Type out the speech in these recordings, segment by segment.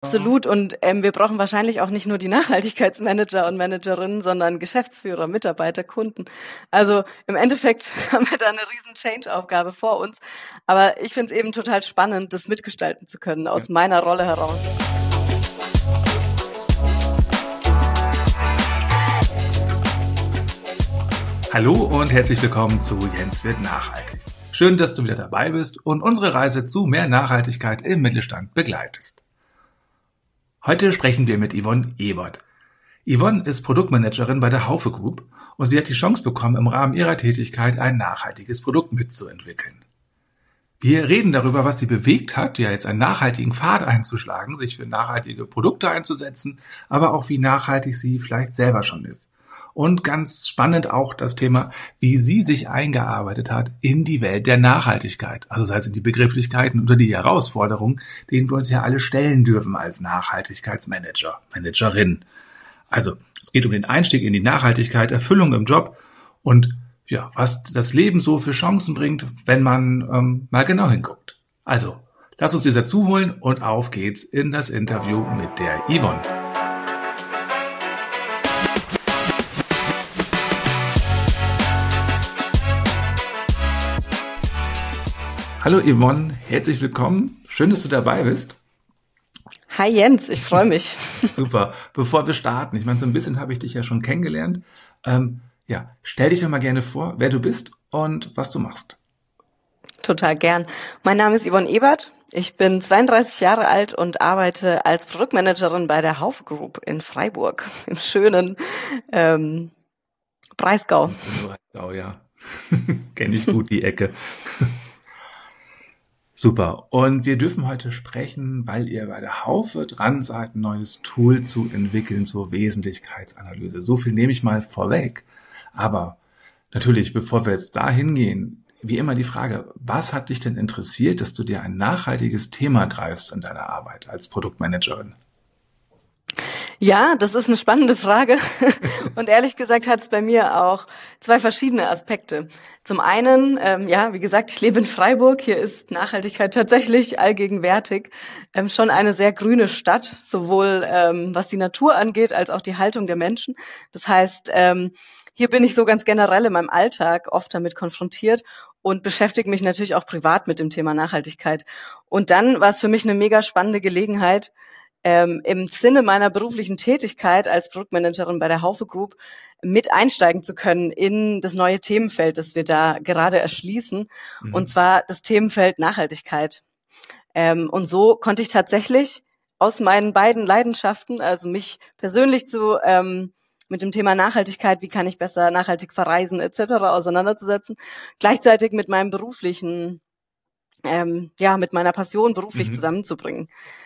Absolut. Und wir brauchen wahrscheinlich auch nicht nur die Nachhaltigkeitsmanager und Managerinnen, sondern Geschäftsführer, Mitarbeiter, Kunden. Also im Endeffekt haben wir da eine riesen Change-Aufgabe vor uns. Aber ich finde es eben total spannend, das mitgestalten zu können aus meiner Rolle heraus. Hallo und herzlich willkommen zu Jens wird nachhaltig. Schön, dass du wieder dabei bist und unsere Reise zu mehr Nachhaltigkeit im Mittelstand begleitest. Heute sprechen wir mit Yvonne Ebert. Yvonne ist Produktmanagerin bei der Haufe Group und sie hat die Chance bekommen, im Rahmen ihrer Tätigkeit ein nachhaltiges Produkt mitzuentwickeln. Wir reden darüber, was sie bewegt hat, ja jetzt einen nachhaltigen Pfad einzuschlagen, sich für nachhaltige Produkte einzusetzen, aber auch wie nachhaltig sie vielleicht selber schon ist. Und ganz spannend auch das Thema, wie sie sich eingearbeitet hat in die Welt der Nachhaltigkeit. Also sei es in die Begrifflichkeiten oder die Herausforderungen, denen wir uns ja alle stellen dürfen als Nachhaltigkeitsmanager, Managerin. Also es geht um den Einstieg in die Nachhaltigkeit, Erfüllung im Job und ja, was das Leben so für Chancen bringt, wenn man mal genau hinguckt. Also lass uns dieser zuholen und auf geht's in das Interview mit der Yvonne. Hallo Yvonne, herzlich willkommen. Schön, dass du dabei bist. Hi Jens, ich freue mich. Super. Bevor wir starten, ich meine, so ein bisschen habe ich dich ja schon kennengelernt. Stell dich doch mal gerne vor, wer du bist und was du machst. Total gern. Mein Name ist Yvonne Ebert. Ich bin 32 Jahre alt und arbeite als Produktmanagerin bei der Haufe Group in Freiburg, im schönen Breisgau. In Breisgau, ja. Kenne ich gut die Ecke. Super. Und wir dürfen heute sprechen, weil ihr bei der Haufe dran seid, ein neues Tool zu entwickeln zur Wesentlichkeitsanalyse. So viel nehme ich mal vorweg. Aber natürlich, bevor wir jetzt da hingehen, wie immer die Frage, was hat dich denn interessiert, dass du dir ein nachhaltiges Thema greifst in deiner Arbeit als Produktmanagerin? Ja, das ist eine spannende Frage. Und ehrlich gesagt hat es bei mir auch zwei verschiedene Aspekte. Zum einen, wie gesagt, ich lebe in Freiburg. Hier ist Nachhaltigkeit tatsächlich allgegenwärtig. Schon eine sehr grüne Stadt, sowohl was die Natur angeht, als auch die Haltung der Menschen. Das heißt, hier bin ich so ganz generell in meinem Alltag oft damit konfrontiert und beschäftige mich natürlich auch privat mit dem Thema Nachhaltigkeit. Und dann war es für mich eine mega spannende Gelegenheit, im Sinne meiner beruflichen Tätigkeit als Produktmanagerin bei der Haufe Group mit einsteigen zu können in das neue Themenfeld, das wir da gerade erschließen, und zwar das Themenfeld Nachhaltigkeit. Und so konnte ich tatsächlich aus meinen beiden Leidenschaften, also mich persönlich mit dem Thema Nachhaltigkeit, wie kann ich besser nachhaltig verreisen etc. auseinanderzusetzen, gleichzeitig mit meinem beruflichen, mit meiner Passion beruflich zusammenzubringen.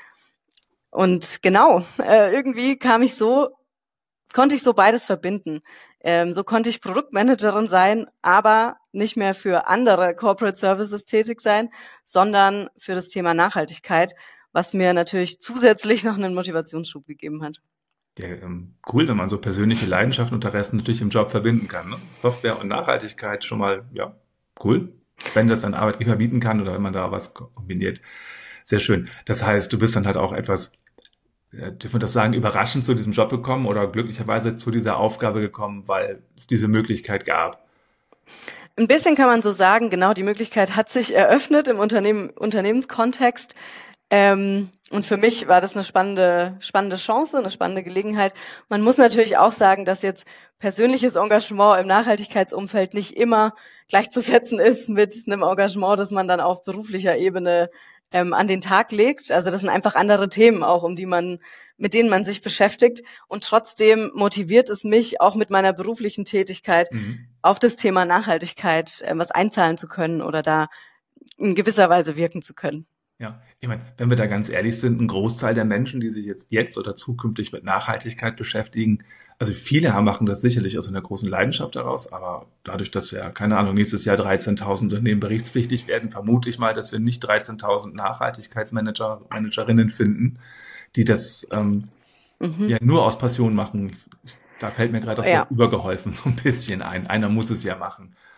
Und genau, irgendwie konnte ich so beides verbinden. So konnte ich Produktmanagerin sein, aber nicht mehr für andere Corporate Services tätig sein, sondern für das Thema Nachhaltigkeit, was mir natürlich zusätzlich noch einen Motivationsschub gegeben hat. Ja, cool, wenn man so persönliche Leidenschaften und Interessen natürlich im Job verbinden kann. Ne? Software und Nachhaltigkeit schon mal, ja, cool. Wenn das ein Arbeitgeber bieten kann oder wenn man da was kombiniert. Sehr schön. Das heißt, du bist dann halt auch etwas, dürfen wir das sagen, überraschend zu diesem Job gekommen oder glücklicherweise zu dieser Aufgabe gekommen, weil es diese Möglichkeit gab? Ein bisschen kann man so sagen, genau, die Möglichkeit hat sich eröffnet im Unternehmenskontext. Und für mich war das eine spannende Chance, eine spannende Gelegenheit. Man muss natürlich auch sagen, dass jetzt persönliches Engagement im Nachhaltigkeitsumfeld nicht immer gleichzusetzen ist mit einem Engagement, das man dann auf beruflicher Ebene an den Tag legt. Also das sind einfach andere Themen auch, mit denen man sich beschäftigt. Und trotzdem motiviert es mich, auch mit meiner beruflichen Tätigkeit auf das Thema Nachhaltigkeit was einzahlen zu können oder da in gewisser Weise wirken zu können. Ja, ich meine, wenn wir da ganz ehrlich sind, ein Großteil der Menschen, die sich jetzt oder zukünftig mit Nachhaltigkeit beschäftigen, also viele machen das sicherlich aus einer großen Leidenschaft heraus, aber dadurch, dass wir, keine Ahnung, nächstes Jahr 13.000 Unternehmen berichtspflichtig werden, vermute ich mal, dass wir nicht 13.000 Nachhaltigkeitsmanager, Managerinnen finden, die das nur aus Passion machen. Da fällt mir gerade das Wort übergeholfen so ein bisschen ein. Einer muss es ja machen.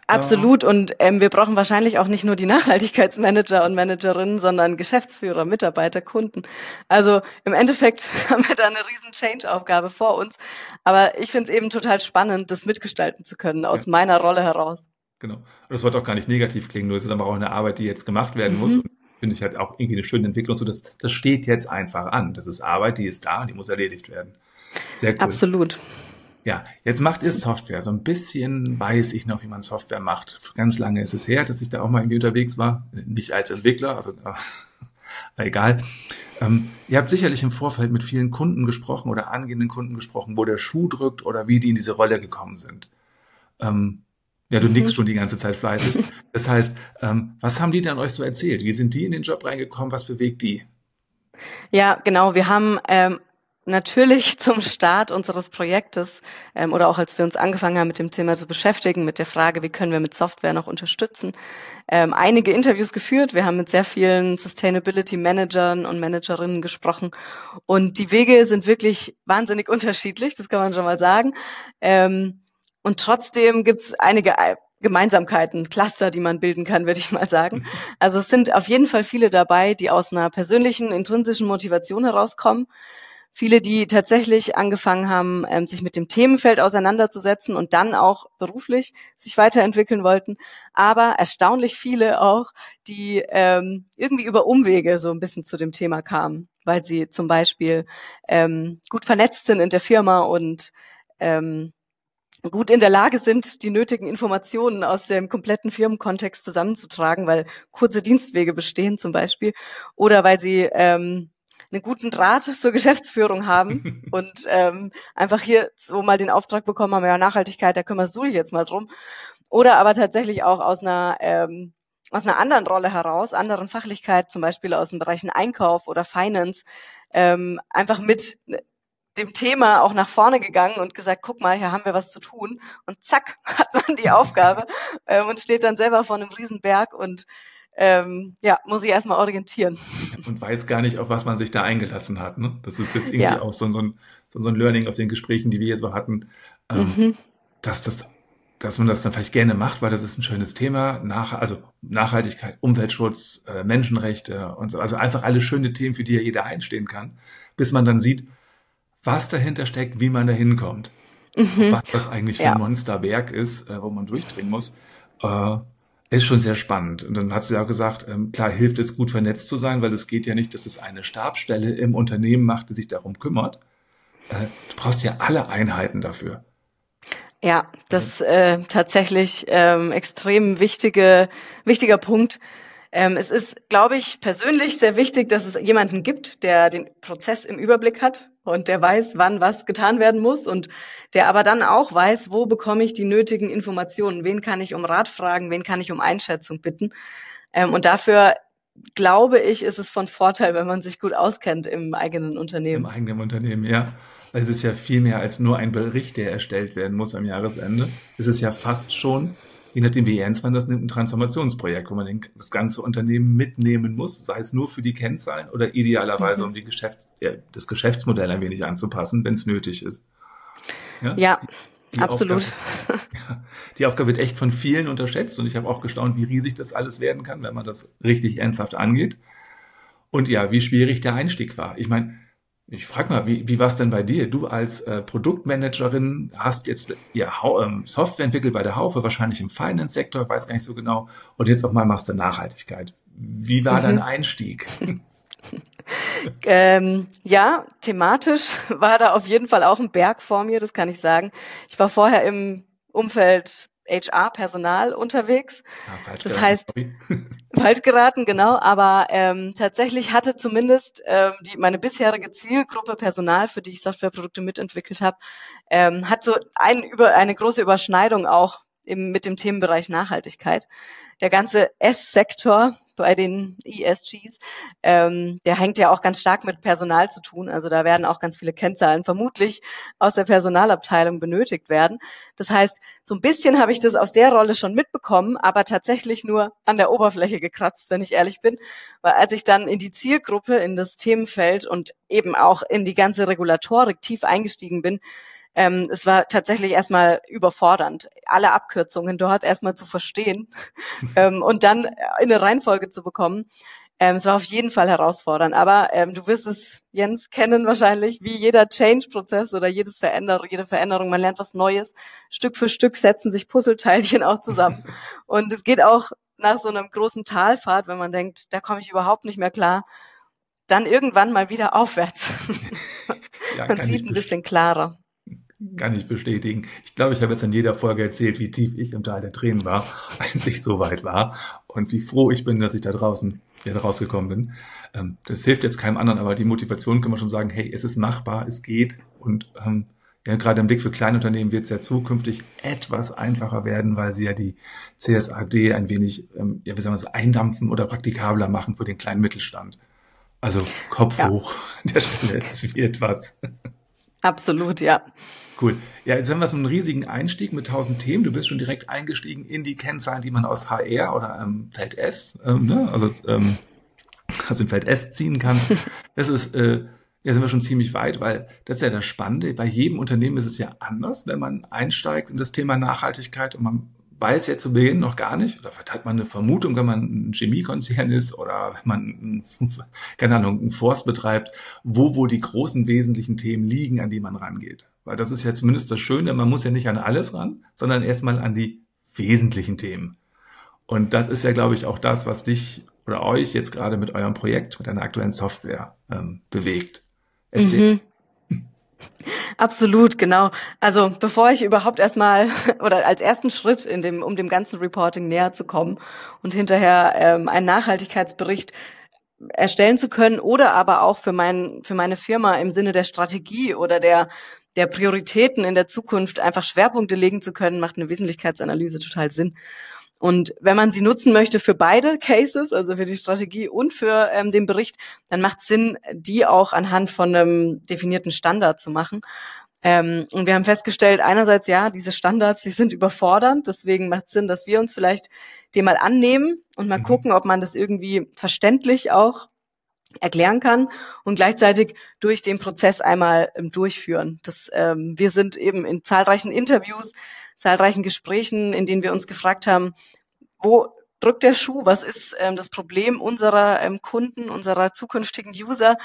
Absolut. Und wir brauchen wahrscheinlich auch nicht nur die Nachhaltigkeitsmanager und Managerinnen, sondern Geschäftsführer, Mitarbeiter, Kunden. Also im Endeffekt haben wir da eine riesen Change-Aufgabe vor uns. Aber ich finde es eben total spannend, das mitgestalten zu können, aus meiner Rolle heraus. Genau. Und das sollte auch gar nicht negativ klingen, nur es ist aber auch eine Arbeit, die jetzt gemacht werden muss. Und finde ich halt auch irgendwie eine schöne Entwicklung. So, das steht jetzt einfach an. Das ist Arbeit, die ist da und die muss erledigt werden. Sehr cool. Absolut. Ja, jetzt macht ihr Software. So ein bisschen weiß ich noch, wie man Software macht. Ganz lange ist es her, dass ich da auch mal irgendwie unterwegs war. Nicht als Entwickler, also egal. Ihr habt sicherlich im Vorfeld mit vielen Kunden gesprochen oder angehenden Kunden gesprochen, wo der Schuh drückt oder wie die in diese Rolle gekommen sind. Ja, du nickst schon die ganze Zeit fleißig. Das heißt, was haben die denn euch so erzählt? Wie sind die in den Job reingekommen? Was bewegt die? Ja, genau. Wir haben natürlich zum Start unseres Projektes oder auch als wir uns angefangen haben mit dem Thema zu beschäftigen, mit der Frage, wie können wir mit Software noch unterstützen, einige Interviews geführt. Wir haben mit sehr vielen Sustainability-Managern und Managerinnen gesprochen und die Wege sind wirklich wahnsinnig unterschiedlich, das kann man schon mal sagen. Und trotzdem gibt es einige Gemeinsamkeiten, Cluster, die man bilden kann, würde ich mal sagen. Also es sind auf jeden Fall viele dabei, die aus einer persönlichen, intrinsischen Motivation herauskommen. Viele, die tatsächlich angefangen haben, sich mit dem Themenfeld auseinanderzusetzen und dann auch beruflich sich weiterentwickeln wollten. Aber erstaunlich viele auch, die irgendwie über Umwege so ein bisschen zu dem Thema kamen, weil sie zum Beispiel gut vernetzt sind in der Firma und gut in der Lage sind, die nötigen Informationen aus dem kompletten Firmenkontext zusammenzutragen, weil kurze Dienstwege bestehen zum Beispiel, oder weil sie einen guten Draht zur Geschäftsführung haben und einfach hier so mal den Auftrag bekommen haben, ja, Nachhaltigkeit, da kümmerst du dich jetzt mal drum. Oder aber tatsächlich auch aus einer anderen Rolle heraus, anderen Fachlichkeit, zum Beispiel aus den Bereichen Einkauf oder Finance, einfach mit dem Thema auch nach vorne gegangen und gesagt, guck mal, hier haben wir was zu tun. Und zack, hat man die Aufgabe und steht dann selber vor einem Riesenberg und muss sich erstmal orientieren. Und weiß gar nicht, auf was man sich da eingelassen hat. Ne? Das ist jetzt irgendwie auch so ein Learning aus den Gesprächen, die wir hier so hatten, dass man das dann vielleicht gerne macht, weil das ist ein schönes Thema. Also Nachhaltigkeit, Umweltschutz, Menschenrechte und so. Also einfach alle schöne Themen, für die ja jeder einstehen kann, bis man dann sieht, was dahinter steckt, wie man da hinkommt. Was das eigentlich für ein Monsterwerk ist, wo man durchdringen muss, ist schon sehr spannend. Und dann hat sie auch gesagt, klar hilft es gut vernetzt zu sein, weil es geht ja nicht, dass es eine Stabsstelle im Unternehmen macht, die sich darum kümmert. Du brauchst ja alle Einheiten dafür. Ja, das ist tatsächlich extrem wichtiger Punkt. Es ist, glaube ich, persönlich sehr wichtig, dass es jemanden gibt, der den Prozess im Überblick hat und der weiß, wann was getan werden muss und der aber dann auch weiß, wo bekomme ich die nötigen Informationen, wen kann ich um Rat fragen, wen kann ich um Einschätzung bitten. Und dafür, glaube ich, ist es von Vorteil, wenn man sich gut auskennt im eigenen Unternehmen. Im eigenen Unternehmen, ja. Es ist ja viel mehr als nur ein Bericht, der erstellt werden muss am Jahresende. Es ist ja fast schon, je nachdem wie ernst man das nimmt, ein Transformationsprojekt, wo man das ganze Unternehmen mitnehmen muss, sei es nur für die Kennzahlen oder idealerweise, um das Geschäftsmodell ein wenig anzupassen, wenn es nötig ist. Ja, absolut. Die Aufgabe wird echt von vielen unterschätzt und ich habe auch gestaunt, wie riesig das alles werden kann, wenn man das richtig ernsthaft angeht. Und ja, wie schwierig der Einstieg war. Ich meine, ich frage mal, wie war es denn bei dir? Du als Produktmanagerin hast jetzt Software entwickelt bei der Haufe, wahrscheinlich im Finance-Sektor, ich weiß gar nicht so genau, und jetzt auch mal machst du Nachhaltigkeit. Wie war dein Einstieg? Ja, thematisch war da auf jeden Fall auch ein Berg vor mir, das kann ich sagen. Ich war vorher im Umfeld HR-Personal unterwegs. Falsch geraten, genau. Aber tatsächlich hatte zumindest meine bisherige Zielgruppe Personal, für die ich Softwareprodukte mitentwickelt habe, hat so eine große Überschneidung auch mit dem Themenbereich Nachhaltigkeit. Der ganze S-Sektor bei den ESGs, der hängt ja auch ganz stark mit Personal zu tun. Also da werden auch ganz viele Kennzahlen vermutlich aus der Personalabteilung benötigt werden. Das heißt, so ein bisschen habe ich das aus der Rolle schon mitbekommen, aber tatsächlich nur an der Oberfläche gekratzt, wenn ich ehrlich bin. Weil als ich dann in die Zielgruppe, in das Themenfeld und eben auch in die ganze Regulatorik tief eingestiegen bin, Es war tatsächlich erstmal überfordernd, alle Abkürzungen dort erstmal zu verstehen und dann in eine Reihenfolge zu bekommen. Es war auf jeden Fall herausfordernd, aber du wirst es, Jens, kennen wahrscheinlich, wie jeder Change-Prozess oder jede Veränderung, man lernt was Neues. Stück für Stück setzen sich Puzzleteilchen auch zusammen. Und es geht auch nach so einem großen Talfahrt, wenn man denkt, da komme ich überhaupt nicht mehr klar, dann irgendwann mal wieder aufwärts. Ja, man sieht ein bisschen klarer. Kann ich bestätigen. Ich glaube, ich habe jetzt in jeder Folge erzählt, wie tief ich im Tal der Tränen war, als ich so weit war und wie froh ich bin, dass ich da draußen wieder rausgekommen bin. Das hilft jetzt keinem anderen, aber die Motivation kann man schon sagen, hey, es ist machbar, es geht und ja, gerade im Blick für Kleinunternehmen wird es ja zukünftig etwas einfacher werden, weil sie ja die CSRD ein wenig, ja, wie sagen wir es, eindampfen oder praktikabler machen für den kleinen Mittelstand. Also Kopf hoch an der Stelle, es wird was. Absolut, ja. Cool. Ja, jetzt haben wir so einen riesigen Einstieg mit 1000 Themen. Du bist schon direkt eingestiegen in die Kennzahlen, die man aus HR oder Feld S, also aus dem Feld S ziehen kann. Das ist, ja, sind wir schon ziemlich weit, weil das ist ja das Spannende. Bei jedem Unternehmen ist es ja anders, wenn man einsteigt in das Thema Nachhaltigkeit und man weiß ja zu Beginn noch gar nicht, oder vielleicht hat man eine Vermutung, wenn man ein Chemiekonzern ist oder wenn man, keine Ahnung, einen Forst betreibt, wo die großen wesentlichen Themen liegen, an die man rangeht. Weil das ist ja zumindest das Schöne, man muss ja nicht an alles ran, sondern erstmal an die wesentlichen Themen. Und das ist ja, glaube ich, auch das, was dich oder euch jetzt gerade mit eurem Projekt, mit einer aktuellen Software bewegt. Erzähl. Absolut, genau. Also bevor ich überhaupt erstmal oder als ersten Schritt um dem ganzen Reporting näher zu kommen und hinterher einen Nachhaltigkeitsbericht erstellen zu können oder aber auch für meine Firma im Sinne der Strategie oder der Prioritäten in der Zukunft einfach Schwerpunkte legen zu können, macht eine Wesentlichkeitsanalyse total Sinn. Und wenn man sie nutzen möchte für beide Cases, also für die Strategie und für den Bericht, dann macht es Sinn, die auch anhand von einem definierten Standard zu machen. Und wir haben festgestellt, einerseits, ja, diese Standards, die sind überfordernd, deswegen macht es Sinn, dass wir uns vielleicht dem mal annehmen und mal gucken, ob man das irgendwie verständlich auch erklären kann und gleichzeitig durch den Prozess einmal durchführen. Wir sind eben in zahlreichen Interviews, zahlreichen Gesprächen, in denen wir uns gefragt haben, wo drückt der Schuh? Was ist das Problem unserer Kunden, unserer zukünftigen User?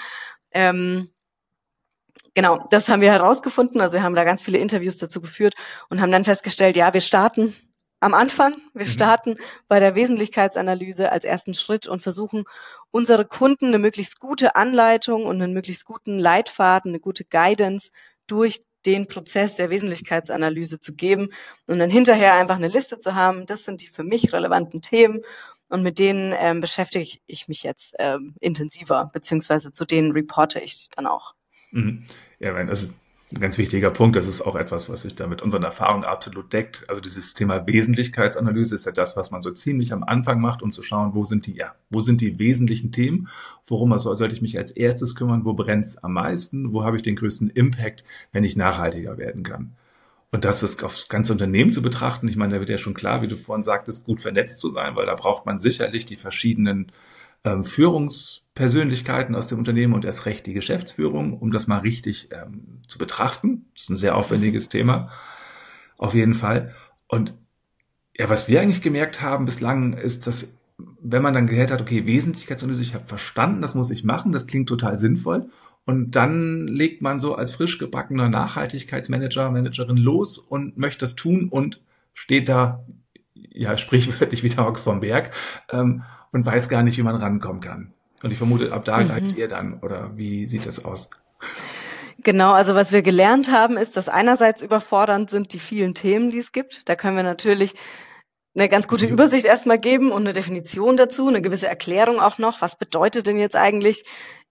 Genau, das haben wir herausgefunden. Also wir haben da ganz viele Interviews dazu geführt und haben dann festgestellt, ja, wir starten am Anfang. Wir starten bei der Wesentlichkeitsanalyse als ersten Schritt und versuchen, unsere Kunden eine möglichst gute Anleitung und einen möglichst guten Leitfaden, eine gute Guidance durch den Prozess der Wesentlichkeitsanalyse zu geben und dann hinterher einfach eine Liste zu haben, das sind die für mich relevanten Themen und mit denen beschäftige ich mich jetzt intensiver, beziehungsweise zu denen reporte ich dann auch. Ja, das ist ein ganz wichtiger Punkt. Das ist auch etwas, was sich da mit unseren Erfahrungen absolut deckt. Also dieses Thema Wesentlichkeitsanalyse ist ja das, was man so ziemlich am Anfang macht, um zu schauen, wo sind die wesentlichen Themen, worum sollte ich mich als erstes kümmern, wo brennt es am meisten, wo habe ich den größten Impact, wenn ich nachhaltiger werden kann. Und das ist aufs ganze Unternehmen zu betrachten. Ich meine, da wird ja schon klar, wie du vorhin sagtest, gut vernetzt zu sein, weil da braucht man sicherlich die verschiedenen Führungspersönlichkeiten aus dem Unternehmen und erst recht die Geschäftsführung, um das mal richtig zu betrachten. Das ist ein sehr aufwendiges Thema, auf jeden Fall. Und ja, was wir eigentlich gemerkt haben bislang ist, dass wenn man dann gehört hat, okay, Wesentlichkeitsanalyse, ich habe verstanden, das muss ich machen, das klingt total sinnvoll. Und dann legt man so als frisch gebackener Nachhaltigkeitsmanager, Managerin los und möchte das tun und steht da, ja, sprichwörtlich wie der Ochs vom Berg, und weiß gar nicht, wie man rankommen kann. Und ich vermute, ab da greift ihr dann, oder wie sieht das aus? Genau, also was wir gelernt haben, ist, dass einerseits überfordernd sind die vielen Themen, die es gibt. Da können wir natürlich eine ganz gute Übersicht erstmal geben und eine Definition dazu, eine gewisse Erklärung auch noch. Was bedeutet denn jetzt eigentlich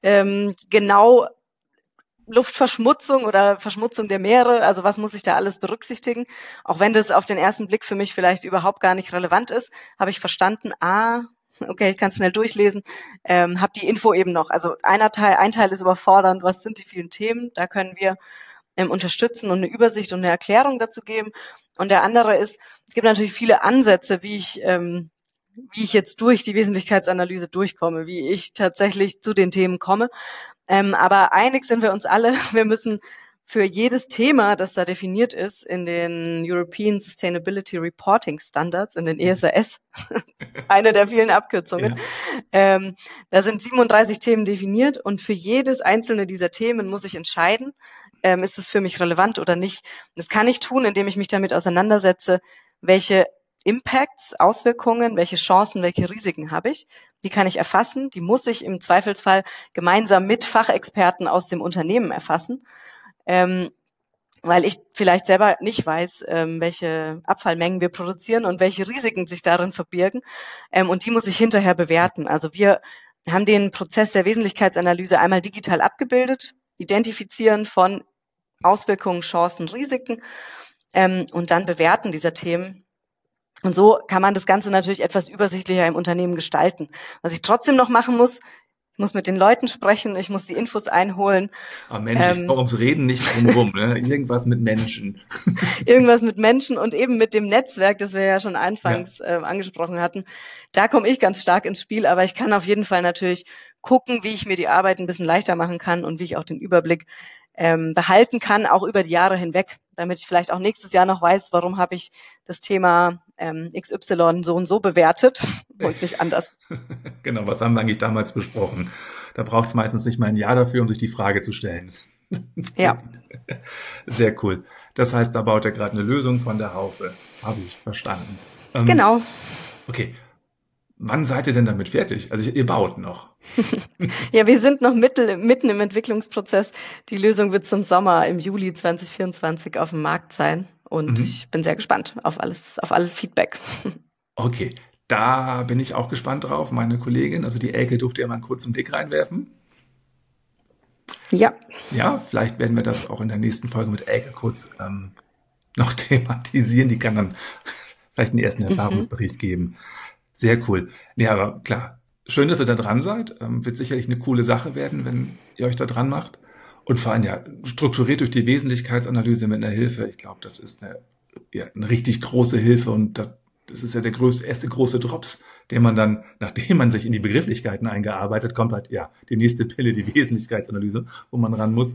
genau Luftverschmutzung oder Verschmutzung der Meere? Also was muss ich da alles berücksichtigen? Auch wenn das auf den ersten Blick für mich vielleicht überhaupt gar nicht relevant ist, habe ich verstanden, okay, ich kann es schnell durchlesen, habe die Info eben noch. Also ein Teil ist überfordernd, was sind die vielen Themen? Da können wir unterstützen und eine Übersicht und eine Erklärung dazu geben. Und der andere ist, es gibt natürlich viele Ansätze, wie ich jetzt durch die Wesentlichkeitsanalyse durchkomme, wie ich tatsächlich zu den Themen komme. Aber einig sind wir uns alle, wir müssen für jedes Thema, das da definiert ist in den European Sustainability Reporting Standards, in den ESRS, eine der vielen Abkürzungen, da sind 37 Themen definiert und für jedes einzelne dieser Themen muss ich entscheiden, ist es für mich relevant oder nicht. Das kann ich tun, indem ich mich damit auseinandersetze, welche Impacts, Auswirkungen, welche Chancen, welche Risiken habe ich. Die kann ich erfassen, die muss ich im Zweifelsfall gemeinsam mit Fachexperten aus dem Unternehmen erfassen, weil ich vielleicht selber nicht weiß, welche Abfallmengen wir produzieren und welche Risiken sich darin verbirgen, und die muss ich hinterher bewerten. Also wir haben den Prozess der Wesentlichkeitsanalyse einmal digital abgebildet, Identifizieren von Auswirkungen, Chancen, Risiken, und dann Bewerten dieser Themen. Und so kann man das Ganze natürlich etwas übersichtlicher im Unternehmen gestalten. Was ich trotzdem noch machen muss, ich muss mit den Leuten sprechen, ich muss die Infos einholen. Aber Mensch, warum's Reden nicht drumherum, ne? Irgendwas mit Menschen. Irgendwas mit Menschen und eben mit dem Netzwerk, das wir ja schon anfangs angesprochen hatten. Da komme ich ganz stark ins Spiel, aber ich kann auf jeden Fall natürlich gucken, wie ich mir die Arbeit ein bisschen leichter machen kann und wie ich auch den Überblick behalten kann, auch über die Jahre hinweg, damit ich vielleicht auch nächstes Jahr noch weiß, warum habe ich das Thema XY so und so bewertet und nicht anders. Genau, was haben wir eigentlich damals besprochen? Da braucht es meistens nicht mal ein Jahr dafür, um sich die Frage zu stellen. Ja. Sehr cool. Das heißt, da baut er gerade eine Lösung von der Haufe. Habe ich verstanden. Genau. Okay. Wann seid ihr denn damit fertig? Also ihr baut noch. Ja, wir sind noch mitten im Entwicklungsprozess. Die Lösung wird zum Sommer im Juli 2024 auf dem Markt sein. Und ich bin sehr gespannt auf alle Feedback. Okay, da bin ich auch gespannt drauf. Meine Kollegin, also die Elke, durfte ja mal einen kurzen Blick reinwerfen. Ja. Ja, vielleicht werden wir das auch in der nächsten Folge mit Elke kurz noch thematisieren. Die kann dann vielleicht einen ersten Erfahrungsbericht geben. Sehr cool. Ja, aber klar, schön, dass ihr da dran seid. Wird sicherlich eine coole Sache werden, wenn ihr euch da dran macht. Und vor allem ja strukturiert durch die Wesentlichkeitsanalyse mit einer Hilfe. Ich glaube, das ist eine richtig große Hilfe und das ist ja der erste große Drops, den man dann, nachdem man sich in die Begrifflichkeiten eingearbeitet, kommt halt die nächste Pille, die Wesentlichkeitsanalyse, wo man ran muss.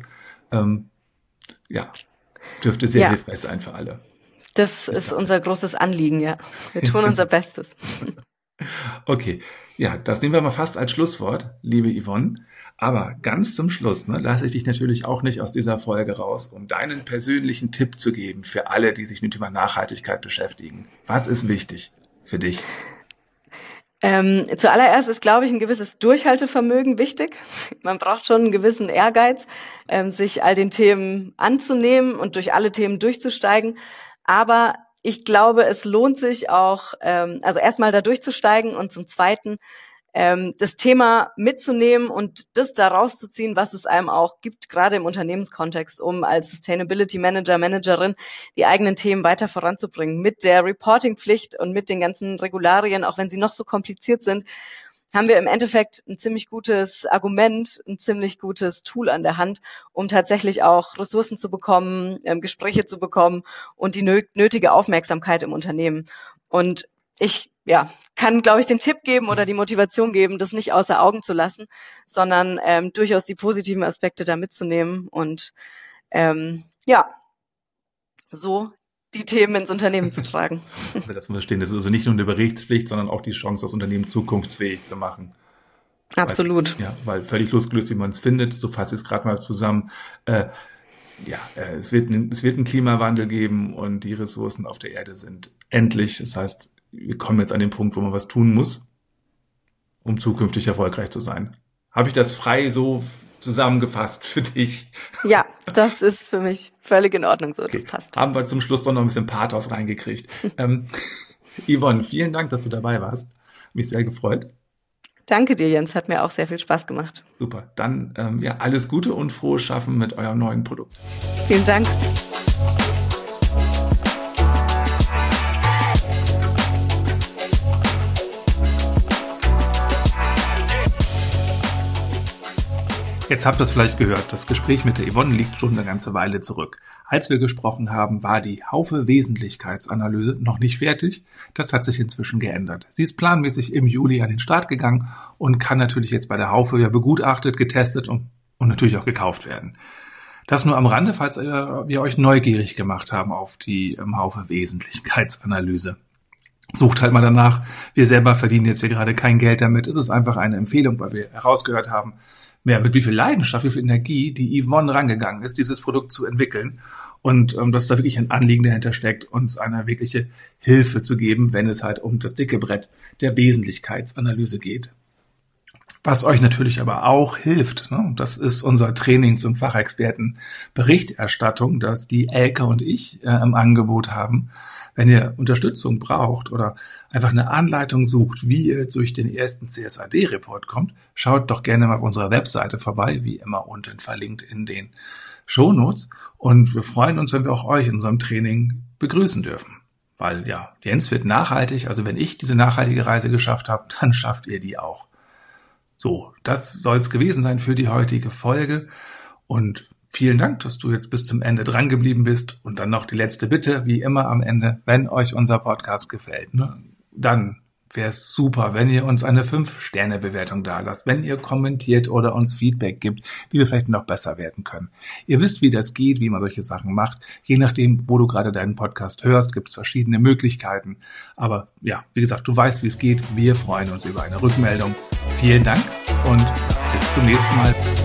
Dürfte sehr hilfreich sein für alle. Das ist unser großes Anliegen, ja. Wir tun unser Bestes. Okay, ja, das nehmen wir mal fast als Schlusswort, liebe Yvonne. Aber ganz zum Schluss lasse ich dich natürlich auch nicht aus dieser Folge raus, um deinen persönlichen Tipp zu geben für alle, die sich mit dem Thema Nachhaltigkeit beschäftigen. Was ist wichtig für dich? Zuallererst ist, glaube ich, ein gewisses Durchhaltevermögen wichtig. Man braucht schon einen gewissen Ehrgeiz, sich all den Themen anzunehmen und durch alle Themen durchzusteigen. Aber ich glaube, es lohnt sich auch, also erstmal da durchzusteigen und zum Zweiten das Thema mitzunehmen und das da rauszuziehen, was es einem auch gibt, gerade im Unternehmenskontext, um als Sustainability Manager, Managerin die eigenen Themen weiter voranzubringen. Mit der Reporting-Pflicht und mit den ganzen Regularien, auch wenn sie noch so kompliziert sind, haben wir im Endeffekt ein ziemlich gutes Argument, ein ziemlich gutes Tool an der Hand, um tatsächlich auch Ressourcen zu bekommen, Gespräche zu bekommen und die nötige Aufmerksamkeit im Unternehmen. Und ich kann, glaube ich, den Tipp geben oder die Motivation geben, das nicht außer Augen zu lassen, sondern durchaus die positiven Aspekte da mitzunehmen und so die Themen ins Unternehmen zu tragen. Also das muss stehen. Das ist also nicht nur eine Berichtspflicht, sondern auch die Chance, das Unternehmen zukunftsfähig zu machen. Absolut. Weil völlig losgelöst, wie man es findet, so fasse ich es gerade mal zusammen, es wird einen Klimawandel geben und die Ressourcen auf der Erde sind endlich. Das heißt, wir kommen jetzt an den Punkt, wo man was tun muss, um zukünftig erfolgreich zu sein. Habe ich das frei so zusammengefasst für dich? Ja, das ist für mich völlig in Ordnung so, okay. Das passt. Haben wir zum Schluss doch noch ein bisschen Pathos reingekriegt. Yvonne, vielen Dank, dass du dabei warst. Mich sehr gefreut. Danke dir, Jens. Hat mir auch sehr viel Spaß gemacht. Super. Dann alles Gute und frohes Schaffen mit eurem neuen Produkt. Vielen Dank. Jetzt habt ihr es vielleicht gehört, das Gespräch mit der Yvonne liegt schon eine ganze Weile zurück. Als wir gesprochen haben, war die Haufe Wesentlichkeitsanalyse noch nicht fertig. Das hat sich inzwischen geändert. Sie ist planmäßig im Juli an den Start gegangen und kann natürlich jetzt bei der Haufe begutachtet, getestet und natürlich auch gekauft werden. Das nur am Rande, falls wir euch neugierig gemacht haben auf die Haufe Wesentlichkeitsanalyse. Sucht halt mal danach. Wir selber verdienen jetzt hier gerade kein Geld damit. Es ist einfach eine Empfehlung, weil wir herausgehört haben, mit wie viel Leidenschaft, wie viel Energie die Yvonne rangegangen ist, dieses Produkt zu entwickeln. Und dass da wirklich ein Anliegen dahinter steckt, uns eine wirkliche Hilfe zu geben, wenn es halt um das dicke Brett der Wesentlichkeitsanalyse geht. Was euch natürlich aber auch hilft, das ist unser Training zum Fachexperten Berichterstattung, das die Elke und ich im Angebot haben. Wenn ihr Unterstützung braucht oder einfach eine Anleitung sucht, wie ihr durch den ersten CSAD-Report kommt, schaut doch gerne mal auf unserer Webseite vorbei, wie immer unten verlinkt in den Shownotes. Und wir freuen uns, wenn wir auch euch in unserem Training begrüßen dürfen. Weil Jens wird nachhaltig, also wenn ich diese nachhaltige Reise geschafft habe, dann schafft ihr die auch. So, das soll es gewesen sein für die heutige Folge. Und vielen Dank, dass du jetzt bis zum Ende dran geblieben bist. Und dann noch die letzte Bitte, wie immer am Ende, wenn euch unser Podcast gefällt, dann wäre es super, wenn ihr uns eine 5-Sterne-Bewertung dalasst, wenn ihr kommentiert oder uns Feedback gibt, wie wir vielleicht noch besser werden können. Ihr wisst, wie das geht, wie man solche Sachen macht. Je nachdem, wo du gerade deinen Podcast hörst, gibt es verschiedene Möglichkeiten. Aber wie gesagt, du weißt, wie es geht. Wir freuen uns über eine Rückmeldung. Vielen Dank und bis zum nächsten Mal.